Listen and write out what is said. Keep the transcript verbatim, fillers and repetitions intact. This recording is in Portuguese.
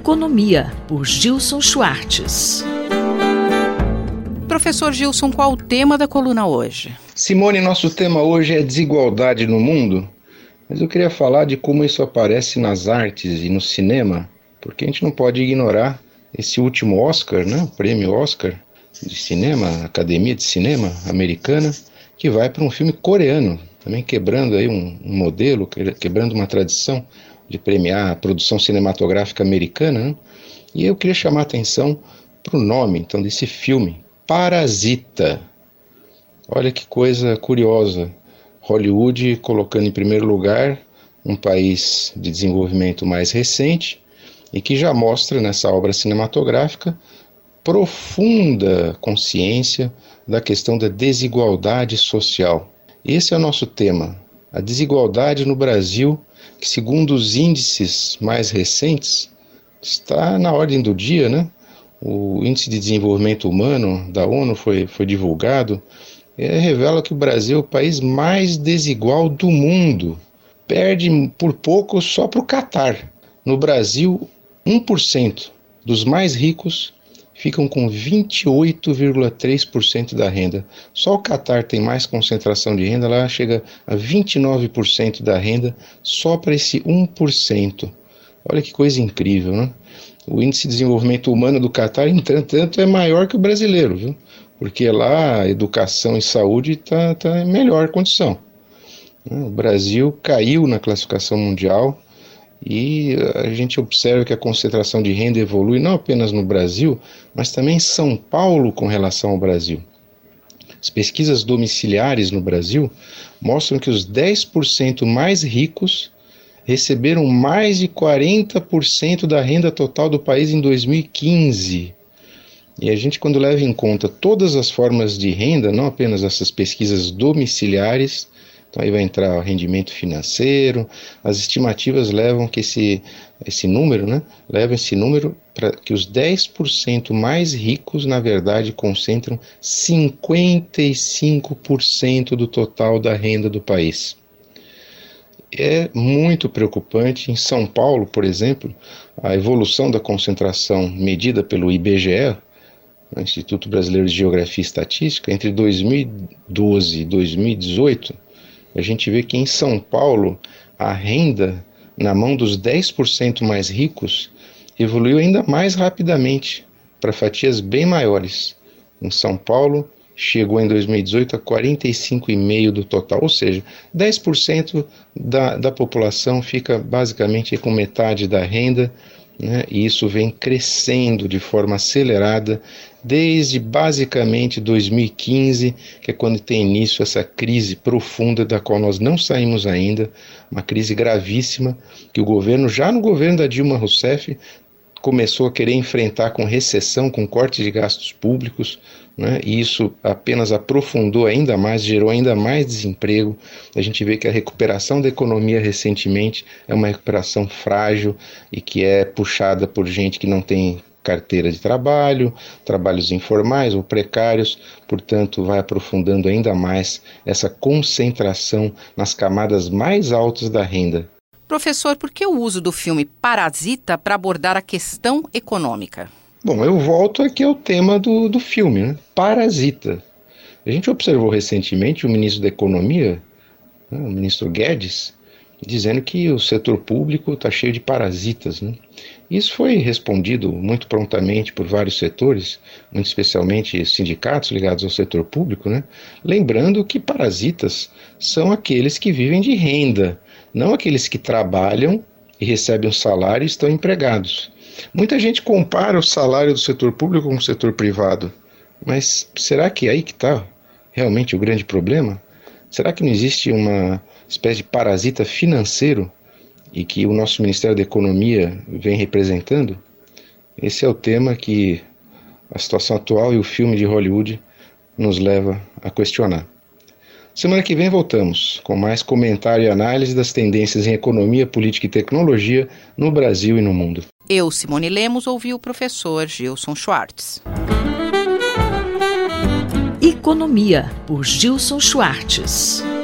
Economia, por Gilson Schwartz. Professor Gilson, qual o tema da coluna hoje? Simone, nosso tema hoje é desigualdade no mundo, mas eu queria falar de como isso aparece nas artes e no cinema, porque a gente não pode ignorar esse último Oscar, né? O prêmio Oscar de cinema, Academia de Cinema Americana, que vai para um filme coreano, também quebrando aí um, um modelo, quebrando uma tradição de premiar a produção cinematográfica americana, né? E eu queria chamar a atenção para o nome, então, desse filme, Parasita. Olha que coisa curiosa, Hollywood colocando em primeiro lugar um país de desenvolvimento mais recente e que já mostra nessa obra cinematográfica profunda consciência da questão da desigualdade social. Esse é o nosso tema, a desigualdade no Brasil, que segundo os índices mais recentes, está na ordem do dia, né? O Índice de Desenvolvimento Humano da ONU foi, foi divulgado, e revela que o Brasil é o país mais desigual do mundo. Perde por pouco só para o Catar. No Brasil, um por cento dos mais ricos ficam com vinte e oito vírgula três por cento da renda. Só o Catar tem mais concentração de renda, lá chega a vinte e nove por cento da renda só para esse um por cento. Olha que coisa incrível, né? O Índice de Desenvolvimento Humano do Catar, entretanto, é maior que o brasileiro, viu? Porque lá a educação e saúde está tá em melhor condição. O Brasil caiu na classificação mundial e a gente observa que a concentração de renda evolui não apenas no Brasil, mas também em São Paulo com relação ao Brasil. As pesquisas domiciliares no Brasil mostram que os dez por cento mais ricos receberam mais de quarenta por cento da renda total do país em dois mil e quinze. E a gente, quando leva em conta todas as formas de renda, não apenas essas pesquisas domiciliares, então aí vai entrar o rendimento financeiro, as estimativas levam que esse, esse número, né, levam esse número para que os dez por cento mais ricos, na verdade, concentram cinquenta e cinco por cento do total da renda do país. É muito preocupante. Em São Paulo, por exemplo, a evolução da concentração medida pelo I B G E, o Instituto Brasileiro de Geografia e Estatística, entre dois mil e doze e dois mil e dezoito, a gente vê que em São Paulo a renda na mão dos dez por cento mais ricos evoluiu ainda mais rapidamente para fatias bem maiores. Em São Paulo, chegou em dois mil e dezoito a quarenta e cinco vírgula cinco por cento do total, ou seja, dez por cento da, da população fica basicamente com metade da renda, né? E isso vem crescendo de forma acelerada desde basicamente dois mil e quinze, que é quando tem início essa crise profunda da qual nós não saímos ainda, uma crise gravíssima que o governo, já no governo da Dilma Rousseff, começou a querer enfrentar com recessão, com corte de gastos públicos, né? E isso apenas aprofundou ainda mais, gerou ainda mais desemprego. A gente vê que a recuperação da economia recentemente é uma recuperação frágil e que é puxada por gente que não tem carteira de trabalho, trabalhos informais ou precários, portanto vai aprofundando ainda mais essa concentração nas camadas mais altas da renda. Professor, por que o uso do filme Parasita para abordar a questão econômica? Bom, eu volto aqui ao tema do, do filme, né? Parasita. A gente observou recentemente o ministro da Economia, né, o ministro Guedes, dizendo que o setor público está cheio de parasitas, né? Isso foi respondido muito prontamente por vários setores, muito especialmente sindicatos ligados ao setor público, né? Lembrando que parasitas são aqueles que vivem de renda, não aqueles que trabalham e recebem um salário e estão empregados. Muita gente compara o salário do setor público com o setor privado, mas será que é aí que está realmente o grande problema? Será que não existe uma espécie de parasita financeiro e que o nosso Ministério da Economia vem representando? Esse é o tema que a situação atual e o filme de Hollywood nos leva a questionar. Semana que vem voltamos com mais comentário e análise das tendências em economia, política e tecnologia no Brasil e no mundo. Eu, Simone Lemos, ouvi o professor Gilson Schwartz. Economia, por Gilson Schwartz.